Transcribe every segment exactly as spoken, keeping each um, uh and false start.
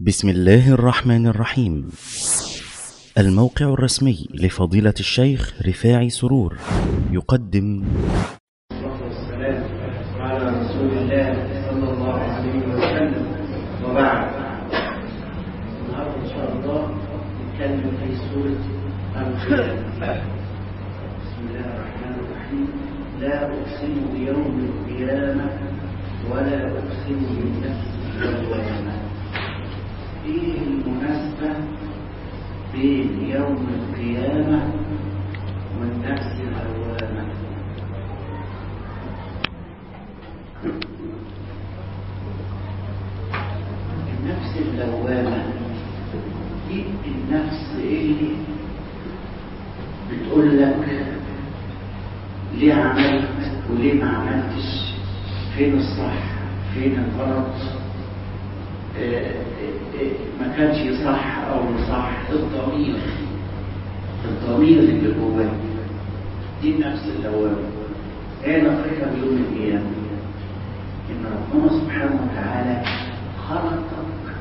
بسم الله الرحمن الرحيم. الموقع الرسمي لفضيلة الشيخ رفاعي سرور يقدم والسلام على رسول الله صلى الله عليه وسلم، وبعد. النهارده إن شاء الله نتكلم في سورة القيامة. بسم الله الرحمن الرحيم. لا أقسم بيوم القيامة ولا أقسم بالنفس اللوامة. إيه المناسبة بين يوم القيامة والنفس اللوامة؟ النفس اللوامة دي النفس اللي بتقول لك ليه عملت وليه ما عملتش، فين الصح فين الغلط، آه ما كانش صح او صح. الضمير الضمير اللي جواك دي النفس اللوامة. ايه علاقتها بيوم القيامة؟ ان ربنا سبحانه وتعالى خلقك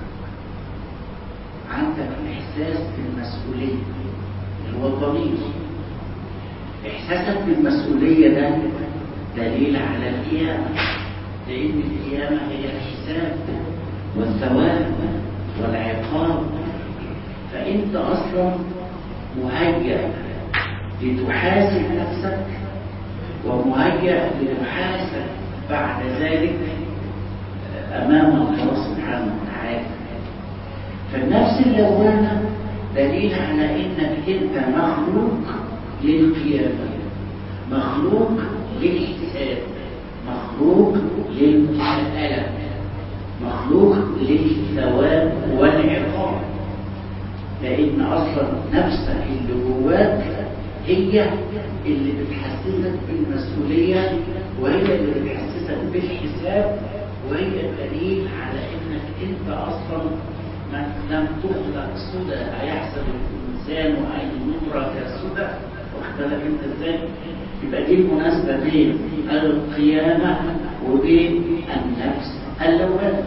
عندك احساس بالمسؤولية اللي هو الضمير. احساسك بالمسؤولية ده دليل على القيامة، لان القيامة هي الحساب والثواب والعقاب. فانت اصلا مهيأ لتحاسب نفسك ومهيأ لتحاسب بعد ذلك امام الله سبحانه وتعالى. فالنفس اللوامة دليل على انك انت مخلوق للقيامة، مخلوق للحساب، مخلوق للمسألة، مخلوق للثواب والعقاب. لان اصلا نفسك اللي جواك هي اللي بتحسسك بالمسؤولية، وهي اللي بتحسسك بالحساب، وهي الدليل على انك انت اصلا لم تخلق سدى. ايحسب الانسان ان يترك سدى؟ واختلف انت ازاي؟ يبقى دي المناسبة بين القيامة وبين النفس اللوامة.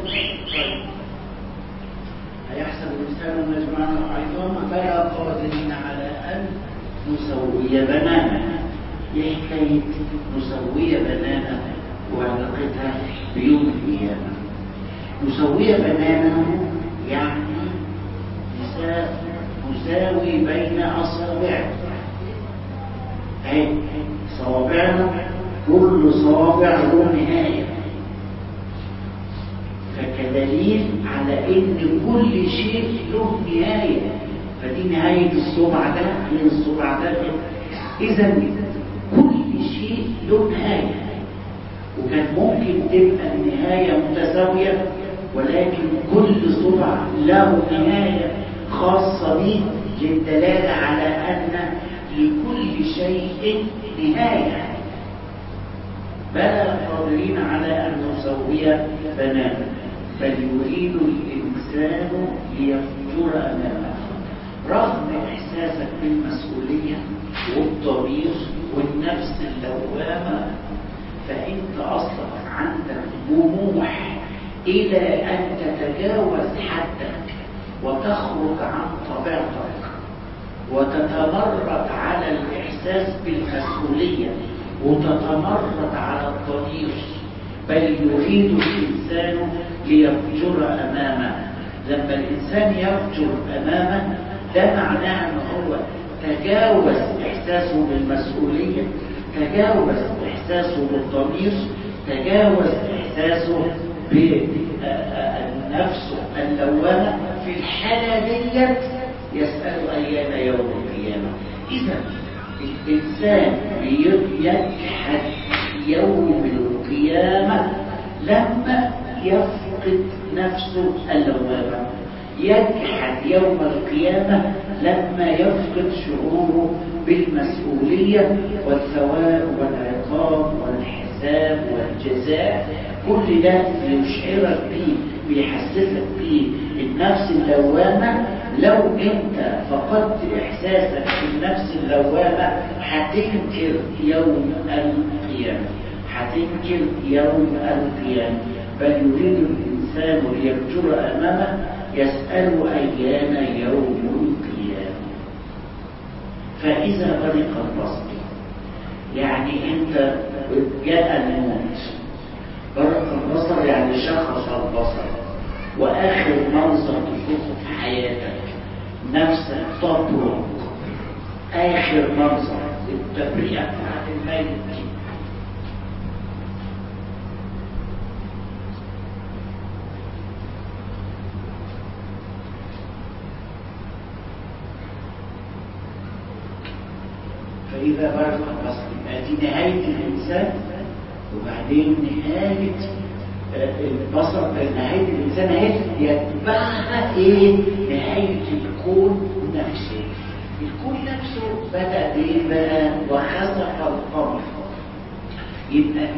أيحسب الإنسان أن نجمعنا عظاما بلى قادرين على أن نسوي بنانا. إيه حكاية نسوي بنانا وعلاقتها بيوم القيامة؟ نسوي بنانا يعني نساوي بين أصابعنا. أي صوابعنا كل صابع له نهاية، فكدليل على ان كل شيء له نهاية. فدي نهاية الصبع ده من الصبع ده. اذا كل شيء له نهاية، وكان ممكن تبقى النهاية متساوية، ولكن كل صبع له نهاية خاصة به للدلالة على ان لكل شيء نهاية. بلى قادرين على ان نسوي بنانا بل يريد الإنسان ليفجر أمامه. رغم إحساسك بالمسؤولية والضمير والنفس اللوامة، فأنت أصلا عندك طموح إلى أن تتجاوز حدك وتخرج عن طبيعتك وتتمرد على الإحساس بالمسؤولية وتتمرد على الضمير. بل يريد الإنسان ليفجر أمامه. لما الإنسان يفجر أمامه ده معناه أنه هو تجاوز إحساسه بالمسؤولية، تجاوز إحساسه بالضمير، تجاوز إحساسه بالنفس اللوامة. في الحالة ديت يسأل أيان يوم القيامة. إذا الإنسان يجحد يوم القيامة لما يفقد نفسه اللوامة، يجحد يوم القيامة لما يفقد شعوره بالمسؤولية والثواب والعقاب والحساب والجزاء. كل ده يشعرك به ويحسسك به النفس اللوامة. لو انت فقدت احساسك بالنفس اللوامة هتنكر يوم القيامة، هتنكر يوم القيامة. بل يريد الإنسان ليفجر أمامه يسأل أيان يوم القيامة. فإذا برق البصر، يعني أنت جاء الموت، برق البصر يعني شخص البصر، وآخر منظر تشوفه في حياتك نفسك تبرق، آخر منظر التبريع بتاعت الميت دي. فإذا برق البصر دي نهاية الإنسان، وبعدين نهاية البصر، نهاية الإنسان نهاية يتبعها إيه؟ نهاية الكون نفسه. الكون نفسه بدأ بإيه بقى؟ وخسف القمر. يبقى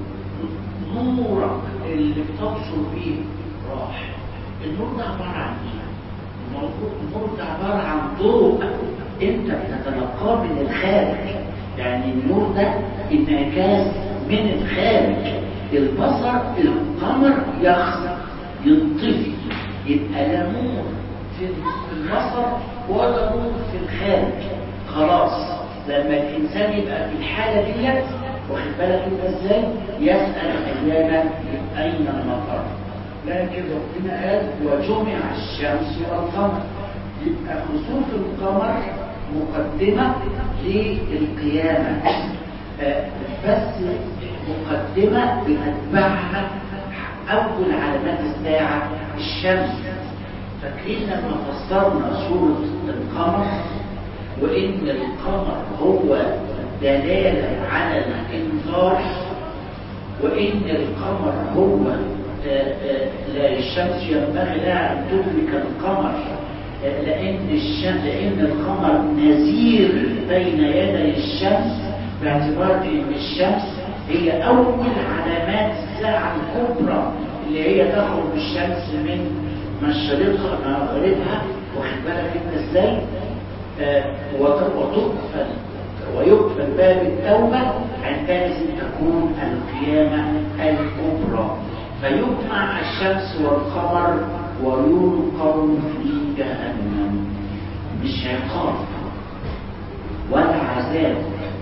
نورك اللي بتبصر بيه راح. النور ده عبارة عن إيه؟ النور ده عبارة عن ضوء أنت بتتلقاه من الخارج، يعني النور ده انعكاس من الخارج. البصر القمر يخسف ينطفي، يبقى لا نور في البصر ولا نور في الخارج. خلاص لما الانسان يبقى في الحاله ديت، واخد بالك انت ازاي؟ يسال ايانا اين المطر. لكن ربنا قال وجمع الشمس والقمر، يبقى خسوف القمر مقدمه للقيامه، بس مقدمة بتتبعها أول علامات الساعة الشمس. فاكرين لما فسرنا سورة القمر وإن القمر هو دلالة على الإنذار، وإن القمر هو لا الشمس ينبغي لها أن تدرك القمر، لأن الشمس لأن القمر نذير بين يدي الشمس، باعتبار ان الشمس هي اول علامات الساعه الكبرى اللي هي تخرج الشمس من مشرقها مغربها، واخد بالك انت ازاي؟ آه وتقفل ويقفل باب التوبه عندئذ تكون القيامه الكبرى. فيجمع الشمس والقمر ويلقوا في جهنم، مش عقاب ولا عذاب،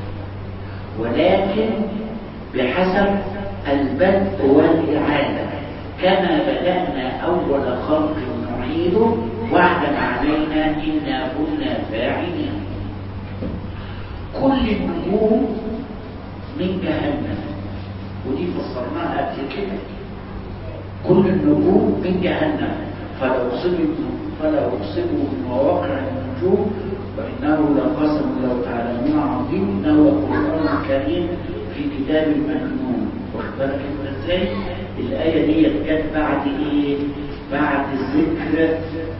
ولكن بحسب البدء والإعادة، كما بدأنا أول خلق نعيده وعدا علينا إنا كنا فاعلين. كل النجوم من جهنم، ودي فسرناها قبل كده. كل النجوم من جهنم، فلا أقسم فلا أقسم بمواقع النجوم وإنه لقسم لو تعلمون عظيم، إنه القرآن الكريم في كتاب مكنون. واخد بالك انت ازاي؟ الآية دي جت بعد إيه؟ بعد ذكر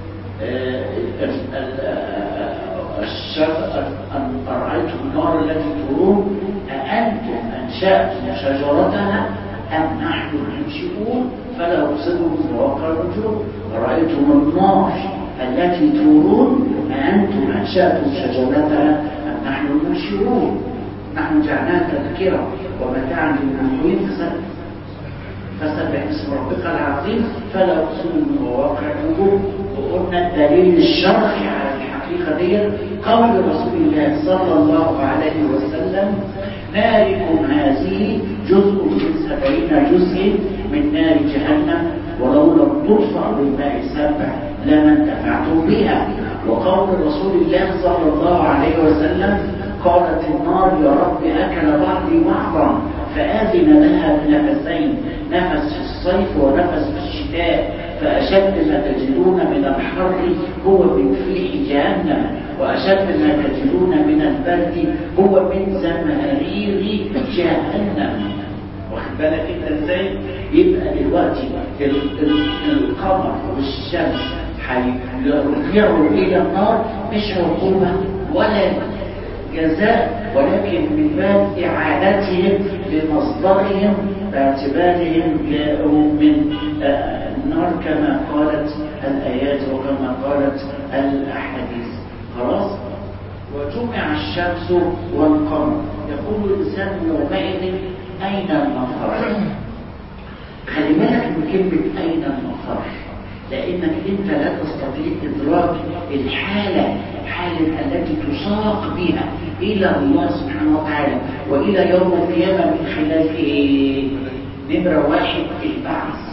الشر أن أرأيتم النار التي ترون أأنتم أنشأتم شجرتها أم نحن المنشئون فلا أقسم بمواقع النجوم. أرأيتم النار التي ترون أأنتم أنشأتم شجرتها أم نحن المنشئون. نحن جعلناها تذكرة ومتاعا للمقوين فسبح اسم ربك العظيم فلا أقسم بمواقع النجوم. وقلنا الدليل الشرعي على الحقيقة دي قول رسول الله صلى الله عليه وسلم ناركم هذه جزء من سبعين جزء من نار جهنم ولو لم تطفأ بالماء سبع لما انتفعتم بها. وقول رسول الله صلى الله عليه وسلم قالت النار يا رب أكل بعضي بعضا فآذن لها بنفسين، نفس في الصيف ونفس في الشتاء، فأشد ما تجدون من الحر هو من فيح جهنم وأشد ما تجدون من البرد هو من زمهرير جهنم. واخد بالك انت ازاي؟ يبقى دلوقتي القمر والشمس هيرجعوا الى النار مش عقوبه ولا جزاء، ولكن من باب اعادتهم لمصدرهم باعتبارهم جاءوا من النار كما قالت الايات وكما قالت الاحاديث. خلاص؟ وجمع الشمس والقمر. يقول الانسان يومئذ اين المفر؟ خلي بالك من كلمه اين المفر. لأنك أنت لا تستطيع إدراك الحالة حالة التي تساق بها إلى الله سبحانه وتعالى وإلى يوم القيامة من خلال إيه؟ نمرة واحد البعث.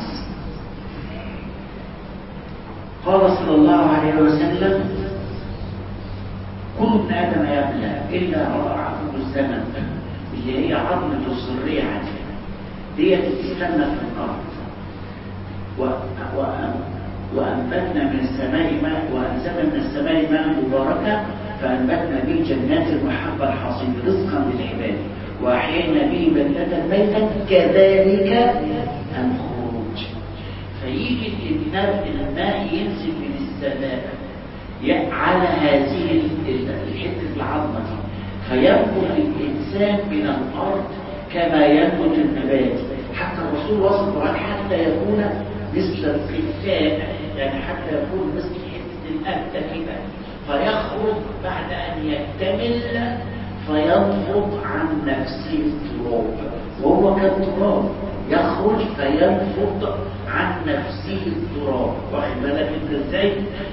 قال صلى الله عليه وسلم: كل ابن آدم يبلى إلا عظمة الزمن، اللي هي عظمة السرية عندنا دي تستنى في الأرض. و... و... وأنبتنا من السماء ماء وأنزلنا من السماء ماء مباركة فأنبتنا به جنات وحب الحصيد رزقا للعباد وأحيينا به بلدة ميتا كذلك الخروج. فيجي الماء الماء ينزل من السماء على هذه الحته العظمه دي فينبت الانسان من الارض كما ينبت النبات. حتى الرسول وصف قال حتى يكون مثل القفاء، يعني حتى يكون مثل حته الابته كده، فيخرج بعد ان يكتمل فينفض عن نفسه التراب وهو كالتراب، يخرج فينفض عن نفسه التراب. واخد بالك انت ازاي؟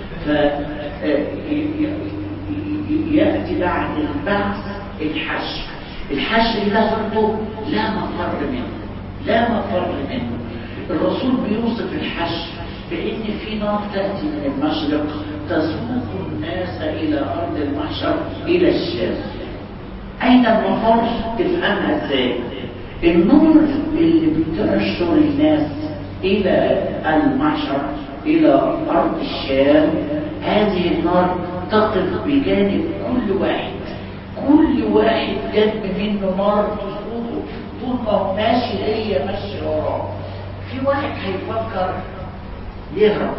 فيأتي بعد البعث الحشر. الحشر ده برضه لا مفر منه، لا مفر منه. الرسول بيوصف الحشر بأن في نار تأتي من المشرق تسوق الناس إلى أرض المحشر إلى الشام. أين المفر؟ تفهمها ازاي؟ النور اللي بتنشر الناس إلى المحشر إلى أرض الشام، هذه النار تقف بجانب كل واحد، كل واحد جنب منه نار تصوره طول ما هو ماشي هي ماشي وراه. في واحد هيفكر يهرب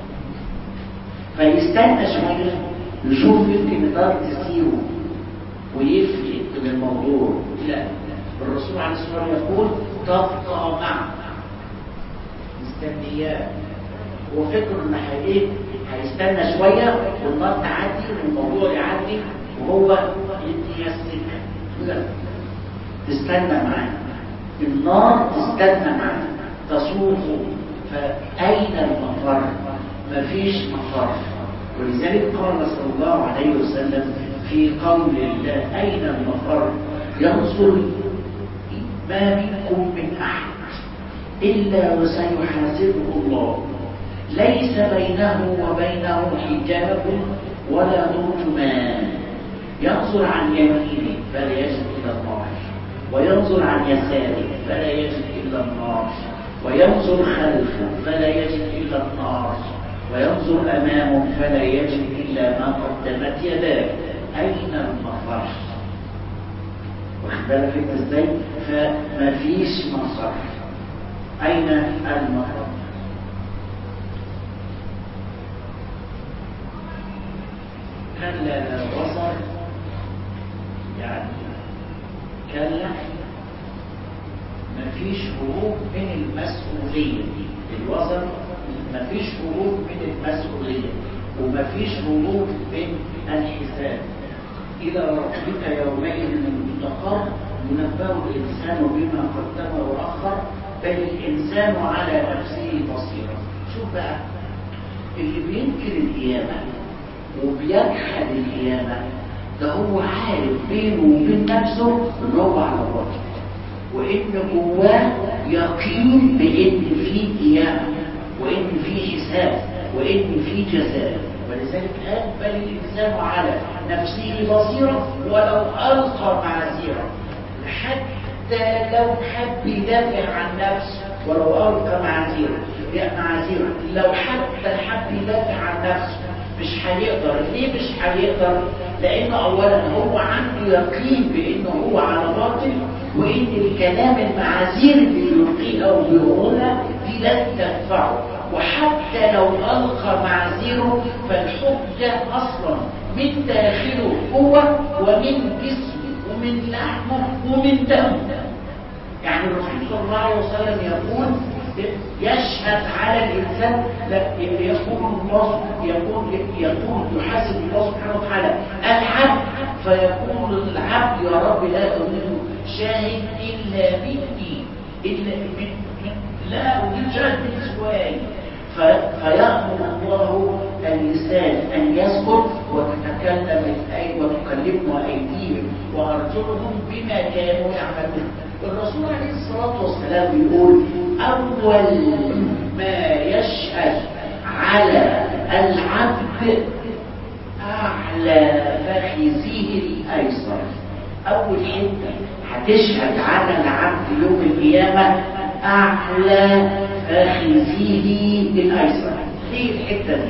فيستنى شوية يشوف يمكن النار تسيره ويفلت من الموضوع. لا، الرسول عليه الصلاة والسلام يقول تبقى معه مستنياه، وفكر ان ايه هيستنى شويه والنار تعدي والموضوع يعدي وهو يدي السكه. لا، تستنى معاه النار، تستنى معاه تصوصه. فاين المفر؟ مفيش مفر. ولذلك قال صلى الله عليه وسلم في قول الله اين المفر؟ ينظر ما منكم من احد إلا وسيحاسبه الله ليس بينه وبينه حجاب ولا ترجمان. ينظر عن يمينه فلا يجد إلا النار، وينظر عن يساره فلا يجد إلا النار، وينظر خلفه فلا يجد إلا النار، وينظر أمامه فلا يجد إلا ما قدمت يداه. أين المفر؟ واخد بالك انت ازاي؟ فمفيش مفر. أين المفر؟ كلا لا وزر، يعني كلا مفيش هروب من المسؤولية. الوزر مفيش هروب من المسؤولية ومفيش هروب من الحساب. إلى ربك يومئذ المستقر ينبأ الإنسان بما قدم وأخر بل الإنسان على نفسه بصيرة. شوف بقى اللي بينكر القيامة وبيجحد القيامة ده هو عارف بينه وبين نفسه ان هو على الوجه، وان جواه يقين بان في قيامة وان في حساب وان في جزاء. ولذلك قال بل الانسان على نفسه بصيرة ولو القى معاذيره. حتى لو حب يدافع عن نفسه ولو القى معاذيره معاذيره لو حتى حب يدافع عن نفسه مش هيقدر. ليه مش هيقدر؟ لأنه أولا هو عنده يقين بأنه هو على باطل، وإن الكلام المعاذير اللي يلقيها أو بيقولها دي لن تنفعه. وحتى لو ألقى معاذيره فالحجة أصلا من داخله هو ومن جسمه ومن لحمه ومن دمه. يعني الرسول صلى الله عليه وسلم يقول يشهد على الإنسان، يقول الله يقول يقول يحاسب الله سبحانه وتعالى العبد، فيقول العبد يا رب لا أريد شاهد إلا مني، إلا من لا أريد شاهد من سواي. فيأمر الله اللسان أن يسكت وتتكلم الأيدي وتكلمه أيديهم وأرجلهم بما كانوا يعملون. الرسول عليه الصلاة والسلام يقول أول ما يشهد على العبد أعلى فخذه الأيسر. أول حتة هتشهد على العبد يوم القيامة أعلى فخذه الأيسر. ليه الحتة دي؟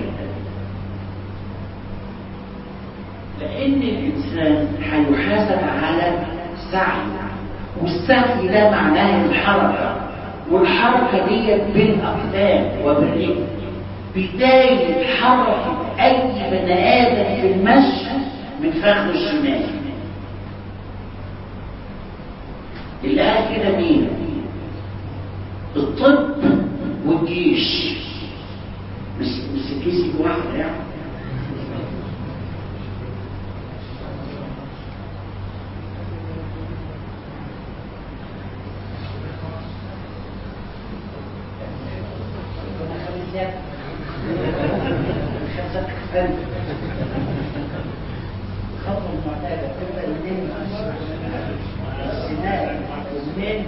لأن الإنسان هيحاسب على سعيه، والسعي ده معناه الحركة، والحركة دي بالأقدام وبالرجل. بداية حركة أي بني آدم في المشي من فخذه الشمال. اللي قال كده مين؟ الطب والجيش. مش مش الجيش يبقى واحد يعني. خطوة المعتادة تبقى الاثنين السنان والاثنين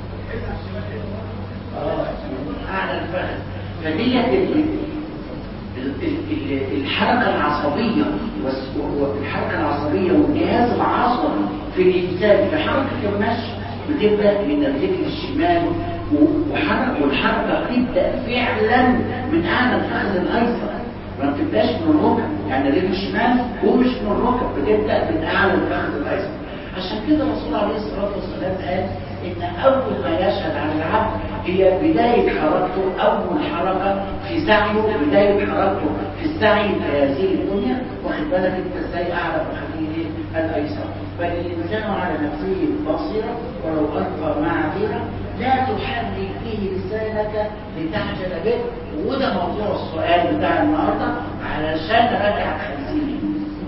اه اعلى الفخذ. فديت الحركة العصبية والحركة العصبية والجهاز العصبي في الإنسان في حركة المشي بتبدأ من الرجل الشمال، والحركة بتبدأ فعلا من أعلى الفخذ الأيسر، ما بتبداش من الركب. يعني الرجل الشمال ومش من الركب، بتبدأ من أعلى الفخذ الأيسر. عشان كده الرسول عليه الصلاة والسلام قال إن أول ما يشهد على العبد هي بداية حركته، أول حركة في سعيه، بداية حركته في السعي في هذه الدنيا. واخد بالك أنت إزاي أعلى فخذه الأيسر. بل الإنسان على نفسه بصيرة ولو ألقى معذرة لا تحرك به لسانك لتعجل به. وده موضوع السؤال بتاع النهارده علشان راجع خمسين.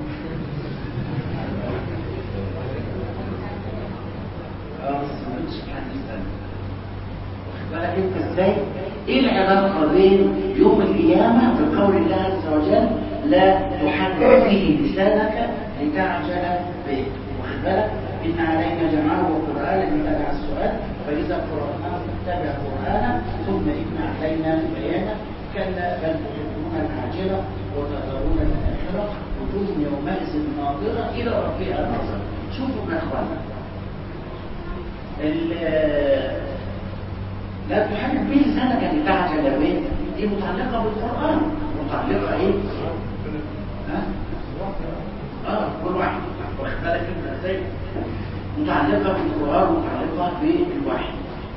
اه بس سبحان الله. واخد بالك انت ازاي؟ ايه العلاقه بين يوم القيامه بقول الله عز وجل لا تحرك به لسانك لتعجل به؟ واخد بالك؟ إن علينا جمعه وقرآنا نتبع السؤال، فإذا قرأناه نتبع قرآنا ثم إن علينا بيانا. كلا بل تحبون العاجلة وتذرون الآخرة وجوه يومئذ ناظرة إلى ربها ناظرة. شوفوا يا إخوانا، لا تحرك به لسانك لتعجل به دي متعلقة بالقرآن. متعلقة إيه؟ ها؟ آه كل واحد واخد بالك انت ازاي؟ متعلقه بالقران ومتعلقه بالوحي.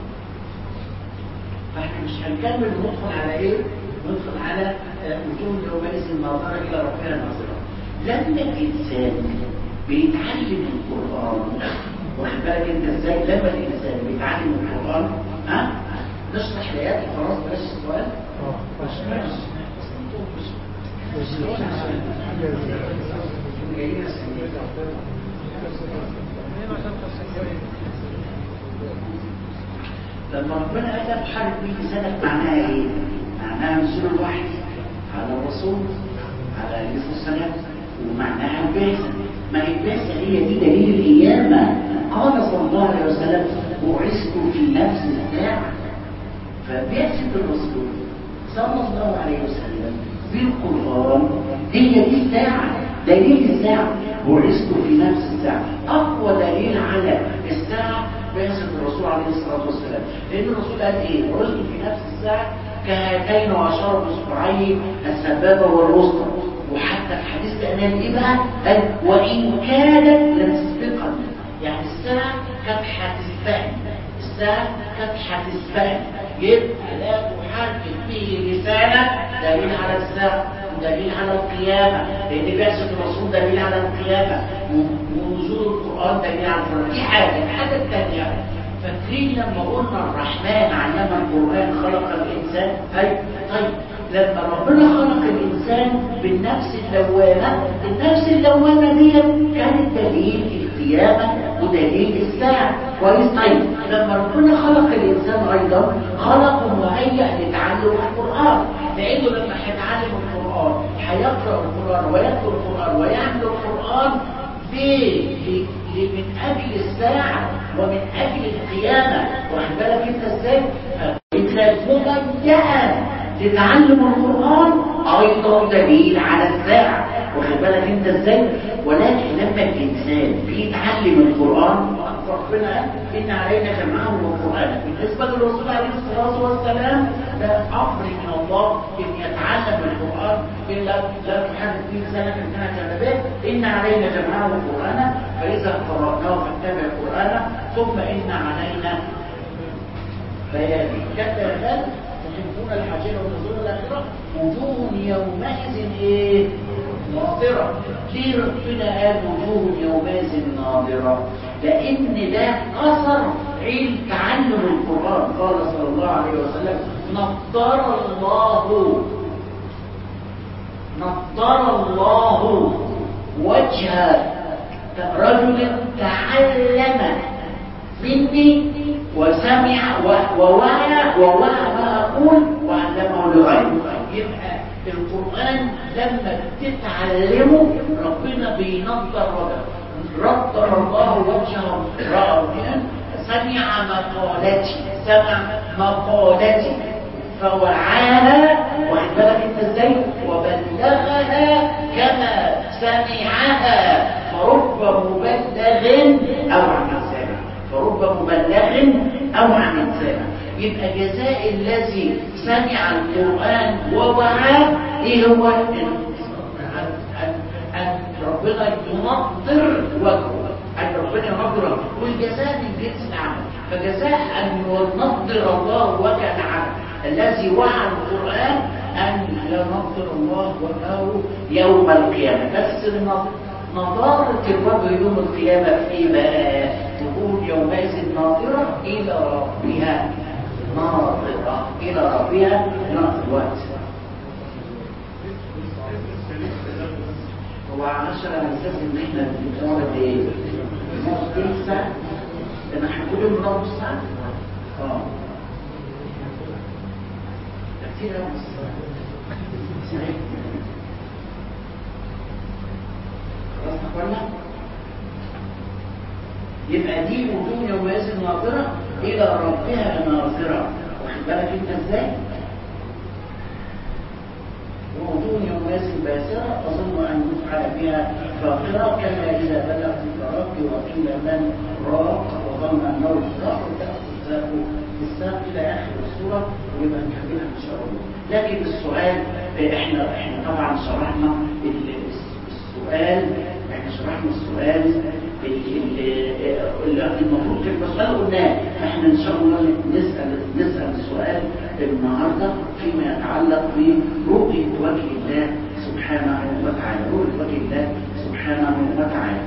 فاحنا مش هنكمل ندخل على ايه؟ ندخل على وجوه يومئذ ناظره الى ربها ناظره. لما الانسان بيتعلم القران واخد بالك انت ازاي؟ لما الانسان بيتعلم القران ها؟ نشرح الايات خلاص بلاش السؤال. اه ماشي. لما ربنا قال لا تحرك به لسانك معناها ايه؟ معناها نزول الوحي على الرسول على عليه السلام، ومعناها البعثة. ما هي البعثة هي دي دليل القيامة. قال صلى الله عليه وسلم بعثت في نفس الساعة. فبعثة الرسول صلى الله عليه وسلم بالقرآن هي دي الساعة، دليل الساعة. بعثت في نفس الساعة. أقوى دليل على الساعة بعثة الرسول عليه الصلاة والسلام، لأن الرسول قال إيه؟ بعثت في نفس الساعة كهاتين وأشار بإصبعيه السبابة والوسطى. وحتى في حديث كأنها إيه بقى؟ قال وإن كادت لتسبقا. يعني الساعة كانت هتسبقني، الساعة كانت هتسبقني. يبقى لا تحرك به لسانك دليل على الساعة ودليل على القيامة، لأن بعثة الرسول دليل على القيامة، ونزول القرآن دليل على القيامة. دي حاجة. الحاجة الثانية، فاكرين لما قلنا الرحمن علم القرآن خلق الإنسان؟ طيب طيب لما ربنا خلق الإنسان بالنفس اللوامة، النفس اللوامة دي كانت دليل القيامة ودليل الساعة. كويس؟ طيب لما ربنا خلق الإنسان أيضا خلقه مهيأ لتعلم القرآن. لانه لما هيتعلم القران هيقرا القران ويتلو القران ويعمل القران ليه؟ من اجل الساعه ومن اجل القيامه. واخد بالك انت ازاي؟ مبدئا تتعلم القران ايضا دليل على الساعه. واخد بالك انت ازاي؟ ولكن لما الانسان بيتعلم القران ربنا قال ان علينا جمعه وقرانه. بالنسبه للرسول عليه الصلاه والسلام ده امر من الله ان يتعلم القران الا لا تحدث به سنه كما كان به. ان علينا جمعه وقرانه فاذا قراناه فاتبع قرانه ثم ان علينا بيانه. كذا قال تحبون الحاجه والنزول الاخره وجوه يومئذ ايه؟ ناظرة. ليه ربنا قال وجوه يومئذ ناظرة؟ لأن ده أثر علم تعلم القرآن. قال صلى الله عليه وسلم نضر الله نضر الله وجه رجل تعلم مني وسمع ووعى ووعى ما أقول وعلمه لغيره. يبقى القرآن لما بتتعلمه ربنا بينضر وجهه. نضر الله وجهه رأى سمع مقالتي سمع مقالتي فوعاها. واخد بالك انت ازاي؟ وبلغها كما سمعها. فرب مبلغ او عن سامع فرب مبلغ او عن سامع. يبقى جزاء الذي سمع القرآن ووعاه ايه هو؟ ان ربنا ينضر وجهه، ان ربنا ينضر. والجزاء من جنس العمل. فجزاء ان ينضر الله وجه العبد الذي وعى القرآن ان ينضر الله وجهه يوم القيامة. بس نضارة الوجه يوم القيامة في بقى تكون يومئذ ناظرة الى ربها ناظرة إلى ربها ناظرة. هو عشرة على أساس إن إحنا بنقعد إيه؟ نص ساعة؟ لأن إحنا كل يوم نقعد نص ساعة؟ آه. كتير أوي نص ساعة. خلاص نقولنا؟ يبقى دي وجوه يومئذ ناظرة إلى ربها ناظرة. واخد بالك انت ازاي؟ ووجوه يومئذ باسرة تظن ان يفعل بها فاقرة كما اذا بلغت التراق وقيل من راق وظن انه الفراق وتأخذ الساق بالساق الى اخر السورة ويبقى نكملها ان شاء الله. لكن السؤال احنا احنا طبعا شرحنا السؤال احنا شرحنا السؤال اللي المفروض في السؤال قلناه. احنا ان شاء الله نسال نسال السؤال النهارده فيما يتعلق برؤيه وجه الله سبحانه وتعالى. رؤيه وجه الله سبحانه وتعالى.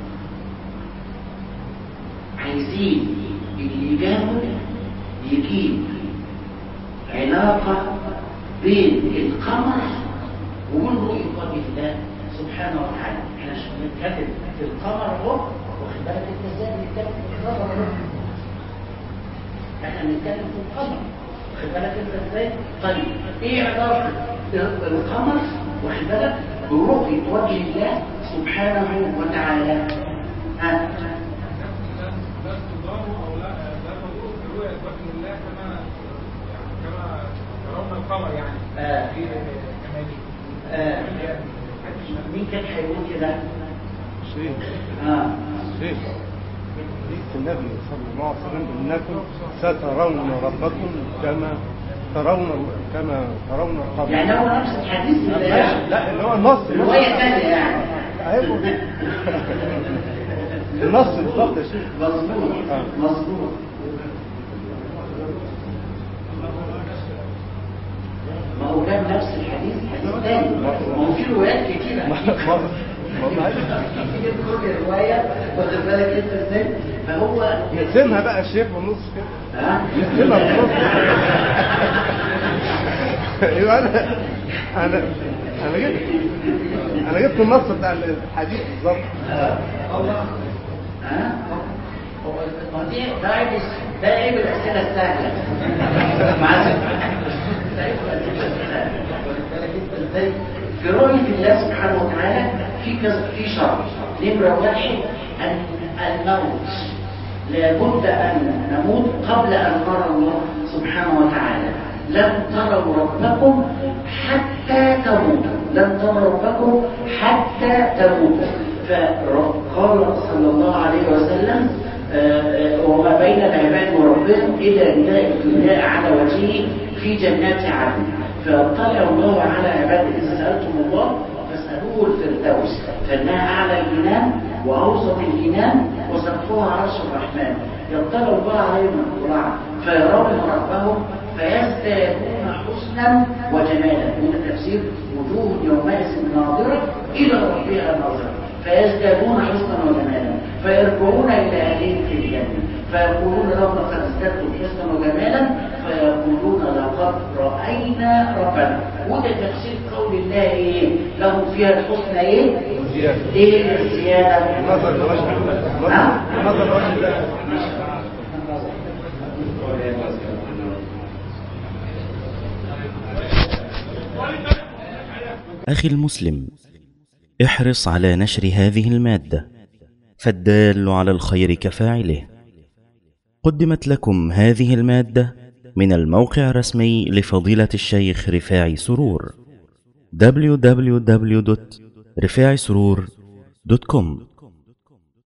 عايزين اللي يجاوب يجيب علاقه بين القمر وبين رؤيه وجه الله سبحانه وتعالى. احنا مش بنتكلم في القمر اهو. واخد بالك انت ازاي بنتكلم في القمر اهو؟ احنا بنتكلم في القمر. واخد بالك انت ازاي؟ طيب ايه علاقه القمر واخد بالك برؤيه وجه الله سبحانه وتعالى؟ ها؟ القمر يعني اه في كمالي اه مين كان هيقول كده؟ شيخ اه شيخ النبي صلى الله عليه وسلم انكم سترون ربكم كما ترون كما ترون القمر. يعني هو نفس الحديث اللي لا لا اللي هو النص روايه ثانيه يعني. ايوه النص بالظبط يا شيخ. مظبوط مظبوط. ما هو كان نفس الحديث حديث ثاني. ما هو في روايات كتيرة والله كتير كل رواية واخد بالك انت ازاي؟ فهو يقسمها بقى الشيخ بالنص كده. ها؟ يقسمها بالنص. ايوه انا انا انا جبت انا جبت النص بتاع الحديث بالظبط. الله ها؟ هو دي ده عيب ده عيب الأسئلة السهلة. معلش. ده عيب الأسئلة السهلة. في رؤية الله سبحانه وتعالى في كذا في شرط. نمرة واحد أن الموت، لابد أن نموت قبل أن نرى الله سبحانه وتعالى. لن تروا ربكم حتى تموتوا، لن تروا ربكم حتى تموتوا. فقال صلى الله عليه وسلم وما بين العباد وربهم إلى نداء الدنيا على وجهه في جنات عدن. فاطلع الله على عباده إذا سألتم الله فاسألوه الفردوس، فإنها أعلى الجنان وأوسط الجنان وسقفها عرش الرحمن. يطلع الله عليهم اطلاعا فيرون ربهم فيزدادون حسنا وجمالا. من تفسير وجوه يومئذ ناظرة إلى ربها ناظرة، فيزدادون حسنا وجمالا فيرجعون إلى أهلهم في الجنة فيقولون لهم قد ازددتم حسنا وجمالا فيقولون لقد رأينا ربنا. وده تفسير قول الله ايه؟ لهم فيها الحسنى ايه؟ ايه الزيادة؟ نظر لوجه الله. نظر لوجه الله. أخي المسلم، احرص على نشر هذه المادة، فالدال على الخير كفاعله. قدمت لكم هذه المادة من الموقع الرسمي لفضيلة الشيخ رفاعي سرور دبليو دبليو دبليو دوت رفاعي سرور دوت كوم.